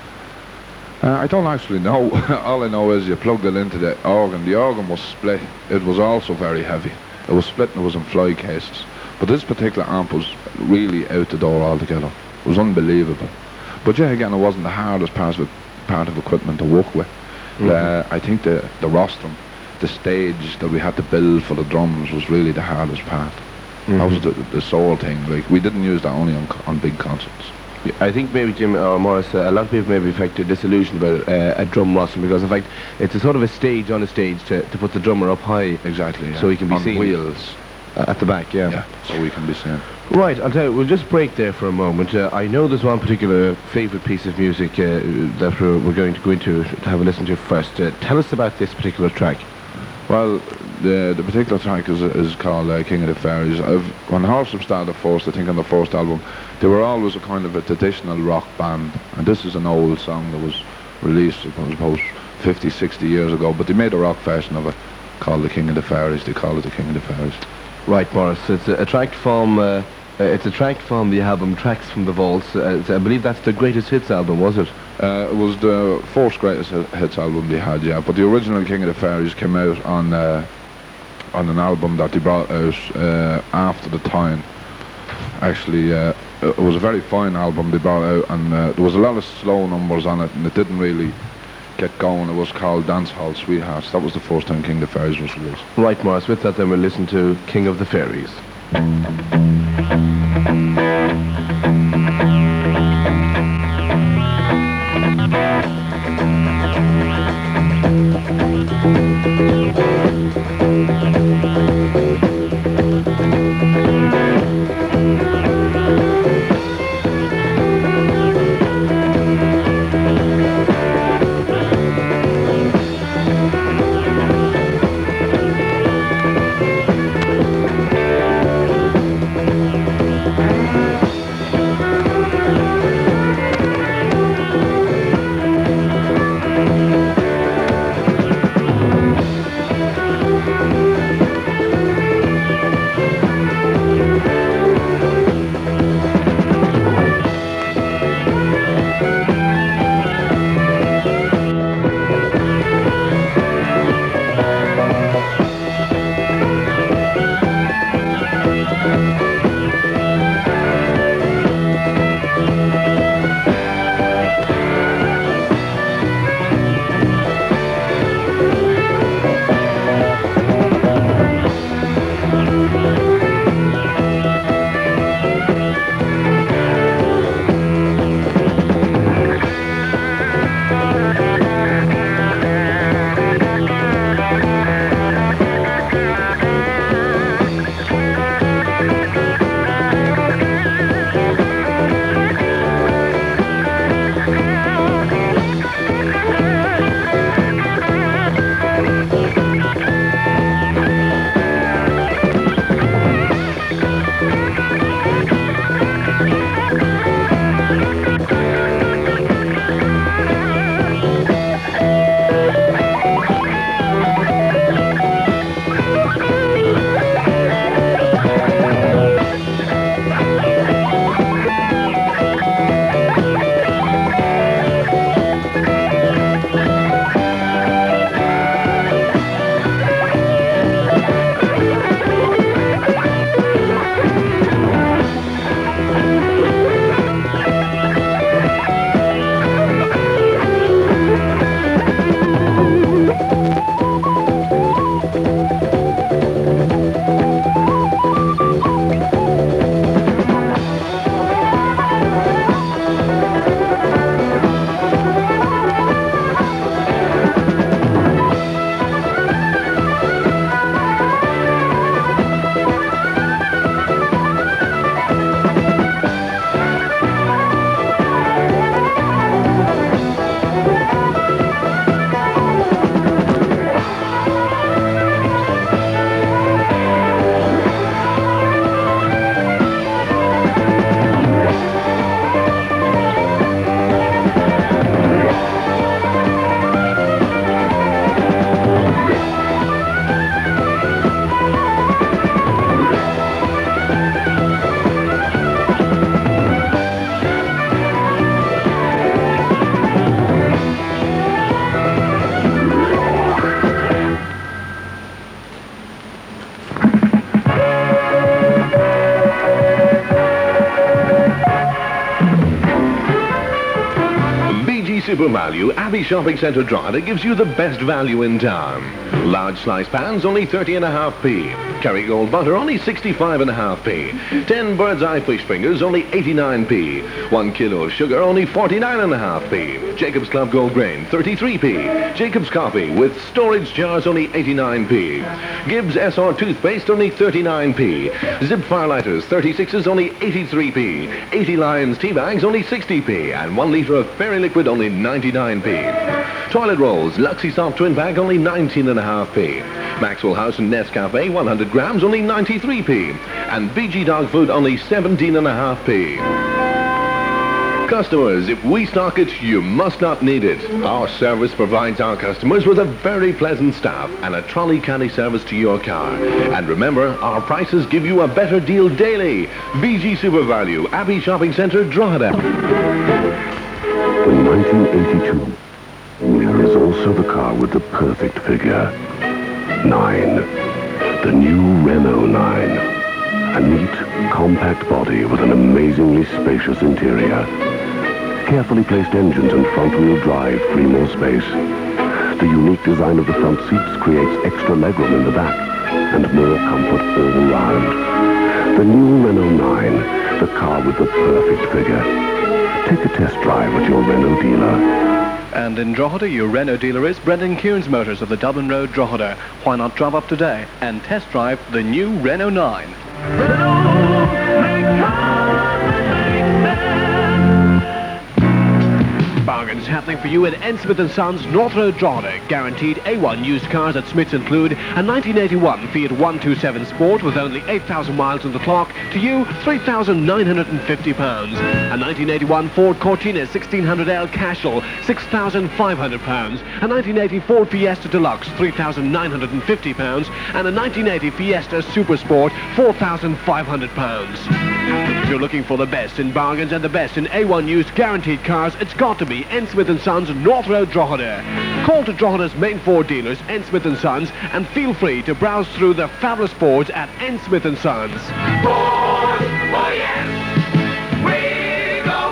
H: Uh, I don't actually know. All I know is you plugged it into the organ. The organ was split. It was also very heavy. It was split and it was in fly cases. But this particular amp was really out the door altogether. It was unbelievable. But yeah, again, it wasn't the hardest part of, part of equipment to work with.
F: Mhm.
H: Uh, I think the, the rostrum, the stage that we had to build for the drums was really the hardest part.
F: Mhm.
H: That was the, the sole thing. Like, we didn't use that only on, co- on big concerts.
F: I think maybe Jim or Morris, uh, a lot of people may be in fact disillusioned about uh, a drum rostrum because in fact it's a sort of a stage on a stage to, to put the drummer up high
H: Exactly. Yeah.
F: so he can be
H: on
F: seen
H: wheels.
F: uh, at the back. Yeah.
H: Yeah. So we can be seen.
F: Right. I'll tell you. We'll just break there for a moment. Uh, I know there's one particular favourite piece of music uh, that we're, we're going to go into to have a listen to first. Uh, tell us about this particular track.
H: Well, the the particular track is is called uh, King of the Fairies. I've, when Horsham started first, I think on the first album, they were always a kind of a traditional rock band, and this is an old song that was released, I suppose, fifty, sixty years ago, but they made a rock version of it called the King of the Fairies. They call it the King of the Fairies.
F: Right, Morris. It's a, a track from. Uh, uh, it's a track from the album Tracks from the Vaults. Uh, I believe that's the greatest hits album, was it?
H: Uh, it was the first greatest hit- hits album they had, yeah, but the original King of the Fairies came out on uh, on an album that they brought out uh, after the time. Actually, uh, it was a very fine album they brought out, and uh, there was a lot of slow numbers on it, and it didn't really get going. It was called Dance Hall Sweethearts. That was the first time King of the Fairies was released.
F: Right, Morris. With that, then we'll listen to King of the Fairies.
A: Super Value, Abbey Shopping Centre Drogheda gives you the best value in town. Large slice pans, only thirty and a half p. Kerrygold butter, only sixty-five and a half p. Ten bird's eye fish fingers, only eighty-nine p. One kilo of sugar, only forty-nine and a half p. Jacob's Club Gold Grain, thirty-three p. Jacob's Coffee with storage jars, only eighty-nine p. Gibbs S R toothpaste, only thirty-nine p. Zip Firelighters, thirty-sixes, only eighty-three p. eighty Lions tea bags, only sixty p. And one litre of Fairy Liquid, only ninety-nine p. Toilet rolls, Luxy Soft Twin Bag, only nineteen and a half p. Maxwell House and Nescafe, one hundred grams, only ninety-three p. And B G Dog Food, only seventeen and a half p. Customers, if we stock it, you must not need it. Our service provides our customers with a very pleasant staff and a trolley caddy service to your car. And remember, our prices give you a better deal daily. B G Super Value, Abbey Shopping Centre, Drogheda.
I: In nineteen eighty-two, there is also the car with the perfect figure. Nine. The new Renault nine. A neat, compact body with an amazingly spacious interior. Carefully placed engines and front-wheel drive free more space. The unique design of the front seats creates extra legroom in the back and more comfort all round. The new Renault nine, the car with the perfect figure. Take a test drive at your Renault dealer.
J: And in Drogheda, your Renault dealer is Brendan Kearns Motors of the Dublin Road, Drogheda. Why not drive up today and test drive the new Renault nine?
G: Bargains happening for you at N. Smith and Sons, North Road, Drogheda. Guaranteed A one used cars at Smiths include a nineteen eighty-one Fiat one twenty-seven Sport with only eight thousand miles on the clock. To you, three thousand nine hundred fifty pounds. A nineteen eighty-one Ford Cortina sixteen hundred L Casual, six thousand five hundred pounds. A nineteen eighty Ford Fiesta Deluxe, three thousand nine hundred fifty pounds. And a nineteen eighty Fiesta Super Sport, four thousand five hundred pounds. If you're looking for the best in bargains and the best in A one used guaranteed cars, it's got to be N. Smith and Sons, North Road, Drogheda. Call to Drogheda's main Ford dealers, N. Smith and Sons, and feel free to browse through the fabulous Fords at N. Smith and Sons.
B: Ford, oh yes, we go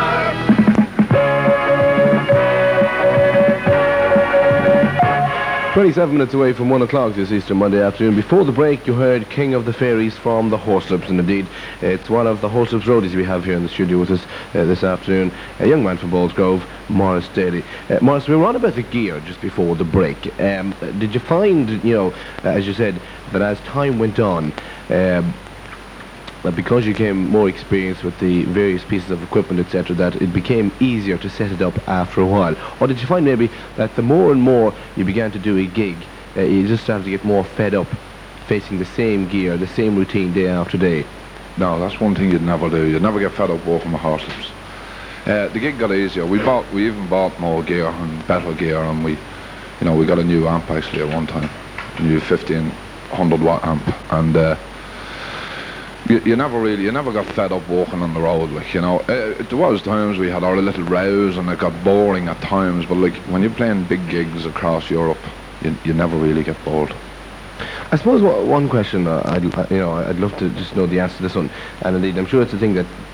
F: twenty-seven minutes away from one o'clock this Easter Monday afternoon. Before the break, you heard King of the Fairies from the Horslips, and indeed, it's one of the Horslips roadies we have here in the studio with us uh, this afternoon, a young man from Ballsgrove, Morris Daly. Uh, Morris, we were on about the gear just before the break. Um, did you find, you know, uh, as you said, that as time went on, um, that because you became more experienced with the various pieces of equipment, et cetera, that it became easier to set it up after a while? Or did you find maybe that the more and more you began to do a gig, uh, you just started to get more fed up facing the same gear, the same routine day after day?
H: No, that's one thing you'd never do. You'd never get fed up walking with Horslips. Uh, the gig got easier. We bought, we even bought more gear and better gear, and we, you know, we got a new amp actually at one time, a new fifteen hundred watt amp, and uh, you, you never really, you never got fed up walking on the road. Like, you know, uh, there was times we had our little rows, and it got boring at times. But like when you're playing big gigs across Europe, you, you never really get bored.
F: I suppose one question uh, I'd, uh, you know, I'd love to just know the answer to this one, and indeed I'm sure it's a thing that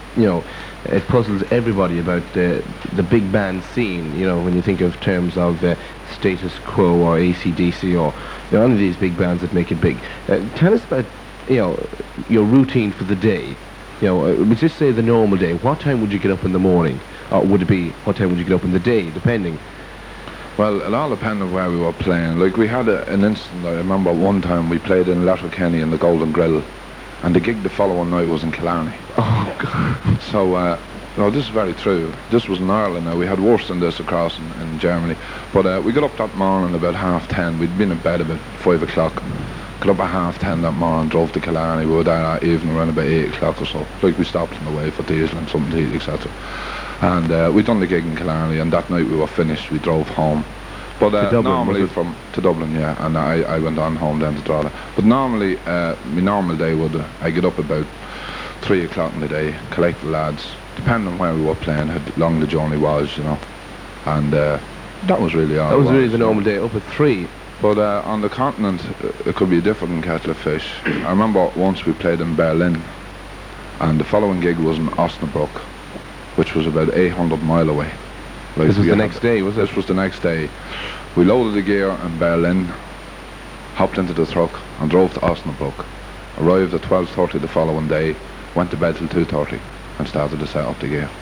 F: you know, it puzzles everybody about the the big band scene. You know, when you think of terms of uh, Status Quo or A C D C or you know, any of these big bands that make it big. Uh, tell us about, you know, your routine for the day. You know, uh, let's just say the normal day. What time would you get up in the morning? Or would it be, what time would you get up in the day, depending?
H: Well, it all depended on where we were playing. Like, we had a, an incident, I remember one time we played in Letterkenny in the Golden Grill, and the gig the following night was in Killarney.
F: Oh, God.
H: So, uh, no, this is very true. This was in Ireland now. We had worse than this across in, in Germany. But uh, we got up that morning about half ten. We'd been in bed about five o'clock. Got up at half ten that morning, drove to Killarney. We were there that evening around about eight o'clock or so. Like, we stopped on the way for diesel and something to eat, et cetera. And uh, we'd done the gig in Killarney, and that night we were finished. We drove home. But uh,
F: To Dublin,
H: normally
F: was it?
H: from to Dublin, yeah, and I, I went on home then to Drogheda. But normally, uh, my normal day would uh, I get up about three o'clock in the day, collect the lads, depending on where we were playing, how long the journey was, you know, and uh, that was really all.
F: That
H: it
F: was really the
H: you know.
F: normal day, up at three.
H: But uh, on the continent, uh, it could be a different kettle of fish. I remember once we played in Berlin, and the following gig was in Osnabrück, which was about eight hundred mile away. Like,
F: This was
H: we
F: the
H: had-
F: next day, was it?
H: This was the next day. We loaded the gear in Berlin, hopped into the truck, and drove to Osnabrück. Arrived at twelve thirty the following day, went to bed till two thirty, and started to set up the gear.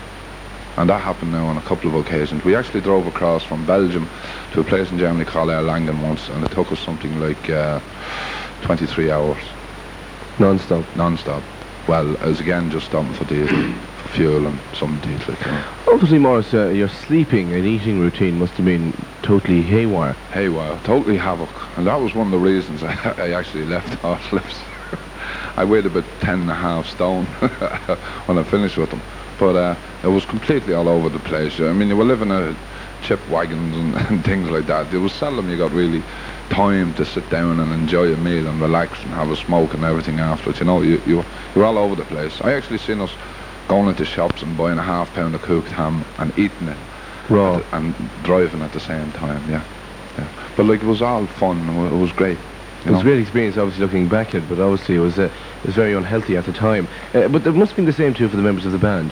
H: And that happened now on a couple of occasions. We actually drove across from Belgium to a place in Germany called Erlangen once, and it took us something like uh, twenty-three hours,
F: Non-stop.
H: non-stop. Well, as again, just stopping for diesel, for fuel and some teeth, like, you know.
F: Obviously, Morris, uh, your sleeping and eating routine must have been totally haywire.
H: Haywire, totally havoc. And that was one of the reasons I, I actually left Horslips. I weighed about ten and a half stone when I finished with them. But uh, it was completely all over the place. I mean, you were living in chip wagons and, and things like that. It was seldom you got really time to sit down and enjoy a meal and relax and have a smoke and everything afterwards. You know, you, you, you were all over the place. I actually seen us going into shops and buying a half pound of cooked ham and eating it.
F: Raw.
H: And, and driving at the same time, yeah. yeah. But like, it was all fun, and it was great.
F: It was a great experience, obviously, looking back at it, but obviously it was, uh, it was very unhealthy at the time. Uh, but it must have been the same too for the members of the band.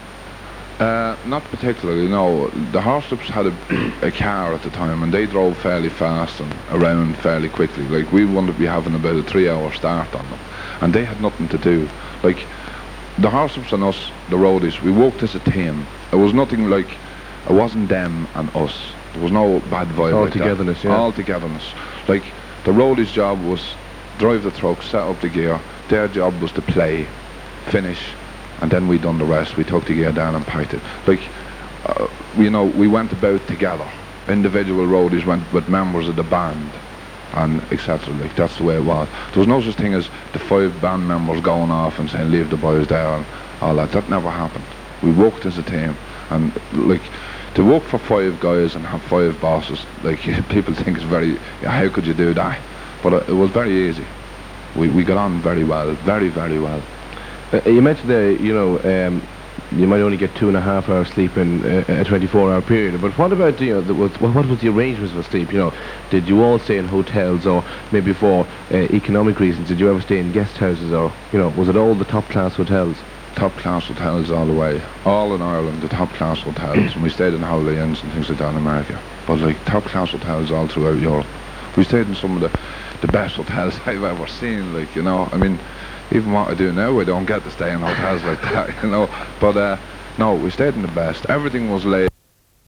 H: Uh, not particularly, no. The Horslips had a, a car at the time, and they drove fairly fast and around fairly quickly. Like, we wanted to be having about a three-hour start on them, and they had nothing to do. Like, the Horslips and us, the roadies, we worked as a team. It was nothing like, it wasn't them and us. There was no bad vibe
F: All
H: like that.
F: togetherness, yeah.
H: All togetherness. Like, the roadies' job was drive the truck, set up the gear. Their job was to play, finish, and then we done the rest. We took the gear down and packed it. Like, uh, you know, we went about together. Individual roadies went with members of the band, and et cetera. Like, that's the way it was. There was no such thing as the five band members going off and saying, leave the boys there and all that. That never happened. We worked as a team, and like, to work for five guys and have five bosses, like, people think it's very, yeah, how could you do that? But uh, it was very easy. We we got on very well, very, very well.
F: Uh, you mentioned there, you know, um, you might only get two and a half hours sleep in uh, a twenty-four hour period. But what about, you know, the, what, what was the arrangements for sleep? You know, did you all stay in hotels, or maybe for uh, economic reasons, did you ever stay in guest houses, or, you know, was it all the top class hotels?
H: Top class hotels all the way. All in Ireland, the top class hotels. And we stayed in holiday inns and things like that in America. But like, top class hotels all throughout Europe. We stayed in some of the, the best hotels I've ever seen, like, you know. I mean, even what I do now, I don't get to stay in hotels like that, you know. But uh, no, we stayed in the best. Everything was laid.